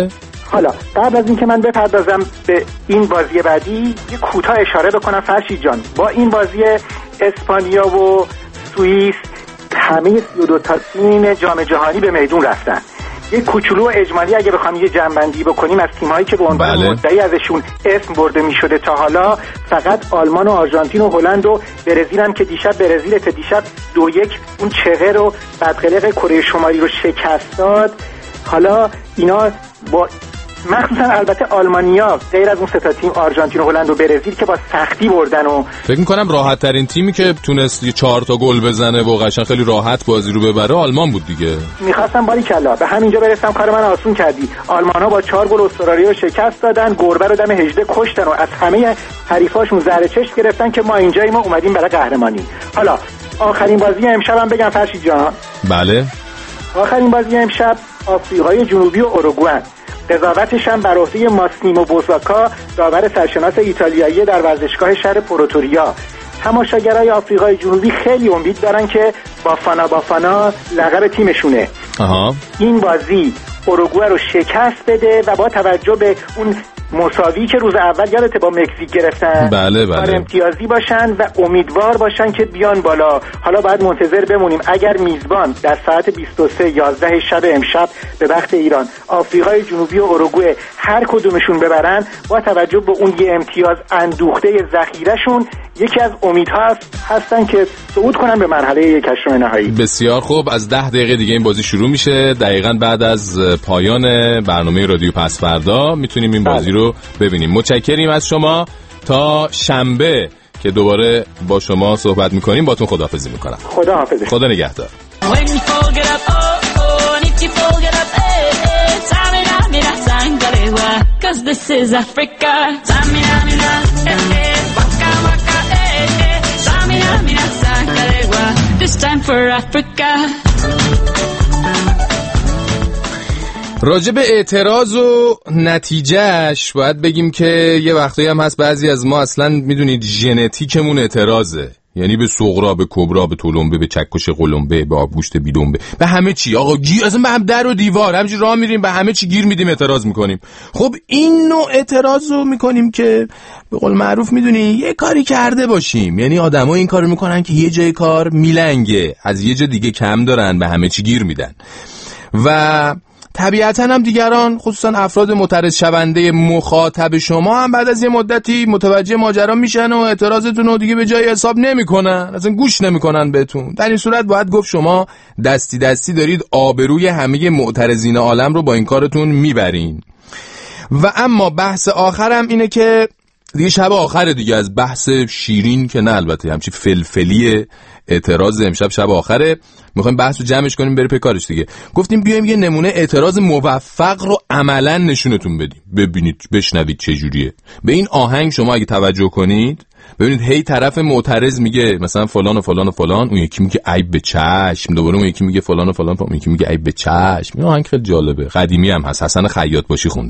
حالا قبل از اینکه من بپردازم به این بازی بعدی یه کوتاه اشاره بکنم فرشید جان. با این بازی اسپانیا و سوئیس همه 32 تا تیم جام جهانی به میدون رفتن. یه کوچولو اجمالی اگه بخوام یه جنبندی بکنیم از تیم‌هایی که به عنوان مدعی ازشون اسم برده می‌شده تا حالا فقط آلمان و آرژانتین و هلند و برزیل هم که دیشب برزیل تا دیشب 2-1 اون چغه رو بدقلق کره شمالی رو شکست داد. حالا اینا با مخصوصا البته آلمانیا غیر از اون سه تا تیم آرژانتین و هلند و برزیل که با سختی بردن و فکر می‌کنم راحت ترین تیمی که تونست 4 تا گل بزنه و قشنگ خیلی راحت بازی رو ببره آلمان بود دیگه. می‌خواستم باریکلا به همینجا برسم، کار من آسون کردی. آلمان‌ها با 4 گل استرالیا رو شکست دادن، گربه رو دم 18 کشتن و از همه حریفاشون زهر چشم گرفتن که ما اینجاییم و اومدیم برای قهرمانی. حالا آخرین بازی امشب هم بگم فرشید جان. بله. آخرین بازی امشب آفریقای جنوبی و اوروگوئه. قضاوتش هم بر عهده ماسیمو بوزاکا، داور سرشناس ایتالیایی در ورزشگاه شهر پروتوریا. تماشاگرای آفریقای جنوبی خیلی امید دارن که بافانا لقب تیمشونه. این بازی اوروگوئه رو شکست بده و با توجه به اون مساوی که روز اول یادته با مکزیک گرفتن، بله. امتیازی باشن و امیدوار باشن که بیان بالا. حالا باید منتظر بمونیم اگر میزبان در ساعت 23:11 شب امشب به وقت ایران آفریقای جنوبی و اوروگوئه هر کدومشون ببرن، با توجه به اون یه امتیاز اندوخته ذخیره‌شون یکی از امیدها هستن که صعود کنن به مرحله 1/8 نهایی. بسیار خوب، از 10 دقیقه دیگه این بازی شروع میشه. دقیقاً بعد از پایان برنامه رادیو پس فردا میتونیم این بازی رو ببینیم. متشکریم از شما. تا شنبه که دوباره با شما صحبت میکنیم باتون خداحافظی میکنم. خداحافظ. خدا نگهدار. راجع به اعتراض و نتیجهش باید بگیم که یه وقتایی هم هست بعضی از ما اصلا میدونید ژنتیکمون اعتراضه، یعنی به سغرا، به کبرا، به تلمبه، به چکش قلمبه، به آبگوشت بیدنبه، به همه چی. آقا اصلا به هم در و دیوار همینجوری راه میریم به همه چی گیر میدیم، اعتراض میکنیم. خب این نوع اعتراض رو میکنیم که به قول معروف میدونی یه کاری کرده باشیم، یعنی آدما این کارو میکنن که یه جای کار میلنگه، از یه جا دیگه کم دارن، به همه چی گیر میدن و طبیعتاً هم دیگران خصوصا افراد معترض شونده مخاطب شما هم بعد از یه مدتی متوجه ماجرا میشن و اعتراضتون رو دیگه به جای حساب نمیکنن، اصلا گوش نمیکنن بهتون. در این صورت باید گفت شما دستی دستی دارید آبروی همه معترضین عالم رو با این کارتون میبرین. و اما بحث آخرم اینه که دیگه شب آخره دیگه از بحث شیرین که نه، البته همچی فلفلی اعتراض امشب شب آخره، میخوایم بحث رو جمعش کنیم بره پی کارش دیگه. گفتیم بیایم یه نمونه اعتراض موفق رو عملا نشونتون بدیم، ببینید بشنوید چه جوریه. به این آهنگ شما اگه توجه کنید ببینید هی طرف معترض میگه مثلا فلان و فلان و فلان، اون یکی میگه عیب به چشم، دوباره اون یکی میگه فلان و فلان، اون یکی میگه عیب به چشم. این آهنگ خیلی جالبه، قدیمی هم هست، حسن خیاط باشی خونده.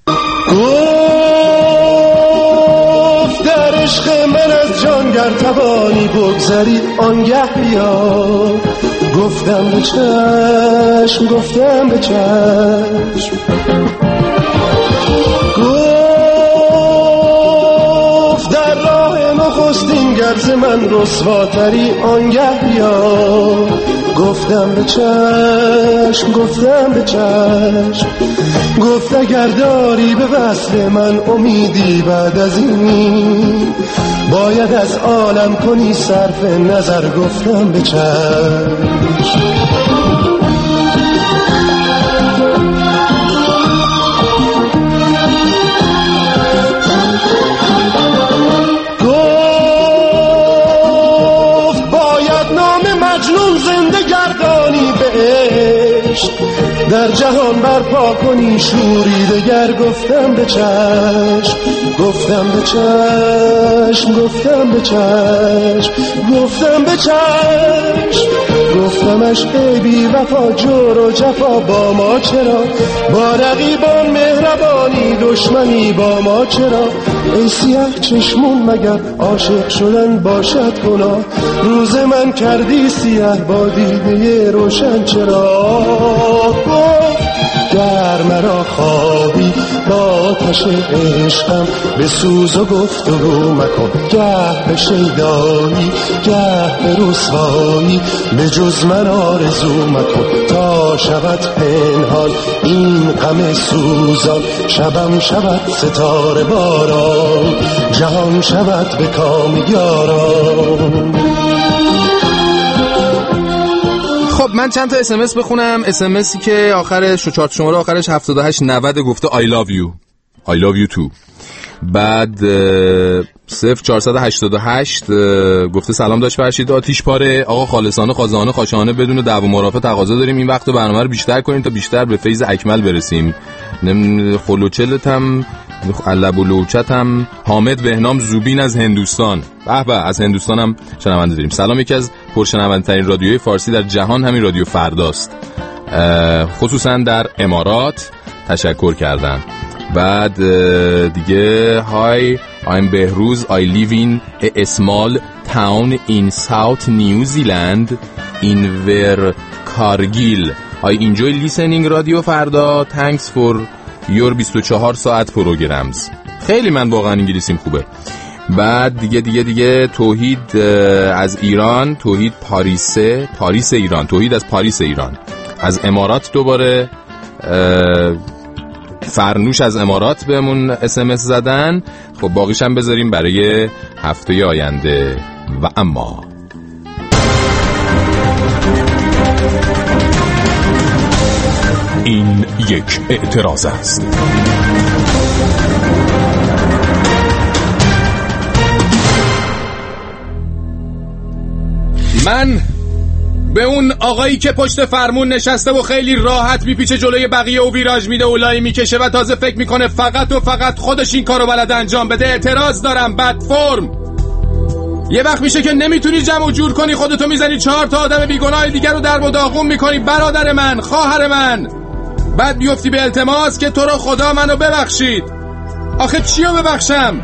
در عشق من از جانگر توانی بگذری آنگه بیا. گفتم به چشم، گفتم به چشم، گفت در راه نخستین گرز من رسواتری آنگه بیا. گفتم به چشم، گفتم به چشم، گفت اگر داری به وصل من امیدی بعد از این باید از عالم کنی صرف نظر. گفتم به چشم. در جهان برپا کنی شوری دگر. گفتم به چشم، گفتم به چشم، گفتم به چشم، گفتم به چشم، گفتمش ای بی وفا جور و جفا با ما چرا، با رقیبان مهربانی دشمنی با ما چرا. ای سیاه چشمون مگر عاشق شدن باشد گناه، روز من کردی سیاه با دیده روشن چرا. گر مرا خواهی با آتش عشقم به سوز و گفتگو مکن، گه به شیدایی گه به رسوایی به جز من آرزو مکن، تا شود پنهان این غم سوزان، شبم شود ستاره باران، جهان شود به کام یاران. خب من چند تا اسمس بخونم. اسمسی که آخرش چارت شماره آخرش 7890 گفته I love you I love you too. بعد 0488 گفته سلام داشت فرشید آتیش پاره، آقا خالصانه خازانه خاشانه بدون دعوا مرافعه تقاضا داریم این وقت برنامه رو بیشتر کنیم تا بیشتر به فیض اکمل برسیم. خلوچلتم علبولوچتم حامد بهنام زوبین از هندوستان. به از هندوستان هم شنونده داریم. سلام، یکی از پرشنونده‌ترین رادیوی فارسی در جهان همین رادیو فرداست، خصوصا در امارات. تشکر کردن. بعد دیگه های I'm بهروز I live in a small town in South New Zealand in where Cargill I enjoy listening رادیو فردا thanks for your 24 ساعت programs. خیلی من واقعا انگلیسیم خوبه. بعد دیگه توحید از ایران، توحید پاریس ایران، توحید از پاریس ایران. از امارات دوباره فرنوش از امارات بهمون اسمس زدن. خب باقیش هم بذاریم برای هفته آینده. و اما این یک اعتراض است. من به اون آقایی که پشت فرمون نشسته و خیلی راحت میپیچه جلوی بقیه و ویراژ میده و لای میکشه و تازه فکر میکنه فقط و فقط خودش این کارو بلد انجام بده اعتراض دارم. بد فرم. یه وقت میشه که نمیتونی جمع و جور کنی، خودتو میزنی 4 تا آدم بیگناه دیگر رو در و داغون میکنی، برادر من، خواهر من. بعد بیفتی به التماس که تو رو خدا منو ببخشید. آخه چیو ببخشم؟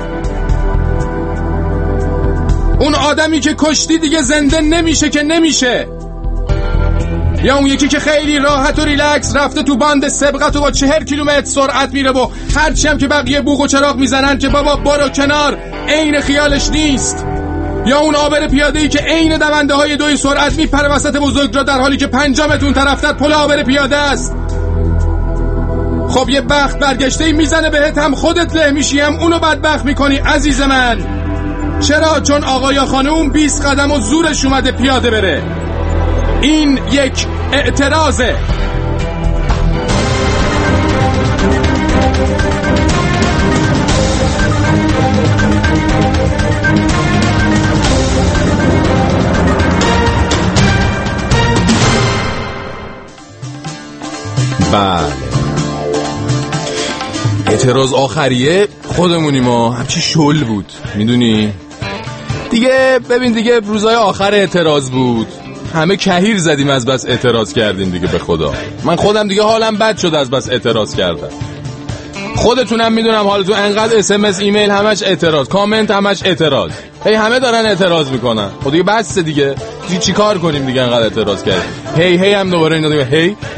اون آدمی که کشتی دیگه زنده نمیشه که نمیشه، یا اون یکی که خیلی راحت و ریلکس رفته تو باند سبقت و با 40 کیلومتر سرعت میره و هرچی هم که بقیه بوق و چراغ میزنن که بابا برو کنار، عین خیالش نیست. یا اون آبر پیاده‌ای که عین دونده های 2 سرعت میپره وسط بزرگراه در حالی که 5 متر طرفتر پل آبر پیاده است. خب یه بخت برگشته میزنه بهت، هم خودت له میشی هم اونو بدبخت میکنی عزیز من. چرا؟ چون آقا یا خانوم 20 قدم و زورش اومده پیاده بره. این یک اعتراضه. بله، اعتراض آخریه خودمونی ما، همچی شل بود میدونی دیگه. ببین دیگه روزای آخر اعتراض بود، همه کهیر زدیم از بس اعتراض کردیم دیگه. به خدا من خودم دیگه حالم بد شد از بس اعتراض کردم. خودتونم میدونم حالتون انقدر اسمس ایمیل همش اعتراض، کامنت همش اعتراض، هی همه دارن اعتراض میکنن. خب دیگه بس دیگه چی کار کنیم دیگه؟ انقدر اعتراض کردیم. هی هم دوباره اینا دیگه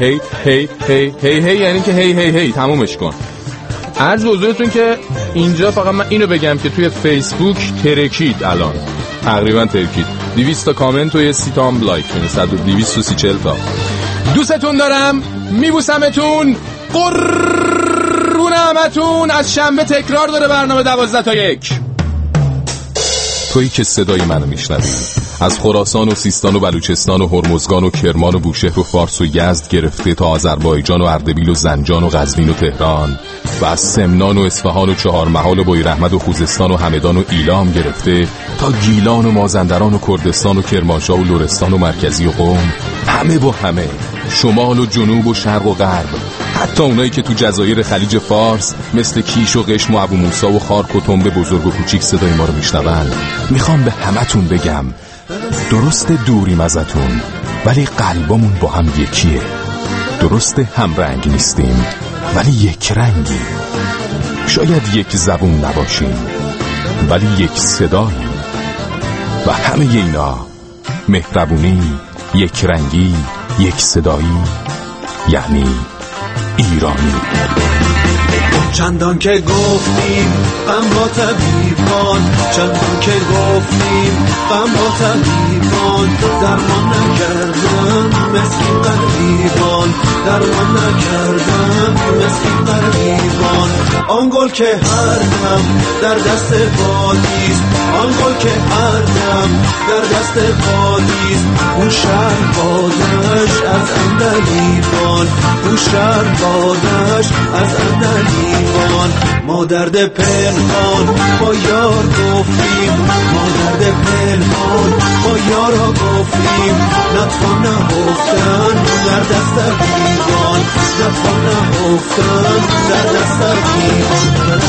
هی یعنی که هی تمومش کن. عرض حضورتون که اینجا فقط من اینو بگم که توی فیسبوک ترکید، الان تقریبا ترکید 200 تا کامنت و یه 30 تا هم لایک، یعنی 240 تا. دوستتون دارم، میبوسمتون، قربون همتون. از شنبه تکرار داره برنامه 12 تا 1. تویی که صدای منو میشنوی، از خراسان و سیستان و بلوچستان و هرمزگان و کرمان و بوشهر و فارس و یزد گرفته تا آذربایجان و اردبیل و زنجان و غزنین و تهران و از سمنان و اصفهان و چهارمحال و بویراحمد و خوزستان و همدان و ایلام گرفته تا گیلان و مازندران و کردستان و کرمانشاه و لرستان و مرکزی و قم، همه با همه، شمال و جنوب و شرق و غرب، حتی اونایی که تو جزایر خلیج فارس مثل کیش و قشم و ابو موسی و خارک و تنبه بزرگ و کوچیک صدای ما رو میشنون. میخوام به همتون بگم درست دوریم ازتون ولی قلبمون با هم یکیه. درست هم رنگ نیستیم ولی یک رنگی. شاید یک زبون نباشیم ولی یک صداییم. و همه اینا، مهربونی، یک رنگی، یک صدایی، یعنی ایرانی. چندان که گفتیم غم با طبیبان، چندان که گفتیم غم با طبیبان، درمان نکردن مسکین غریبان، درمان نکردن مسکین غریبان. آن گل که هر دم در دست بادیست، آن گل که هر دم در دست بادیست، اون شهر بادش از اندلیبان، اون شهر بادش از اندلیبان. ما درد پنهان با یار گفتیم، ما درد پنهان با یارا گفتیم، نتوان نهفتن در دست دیوان، نتوان نهفتن در دست دیوان.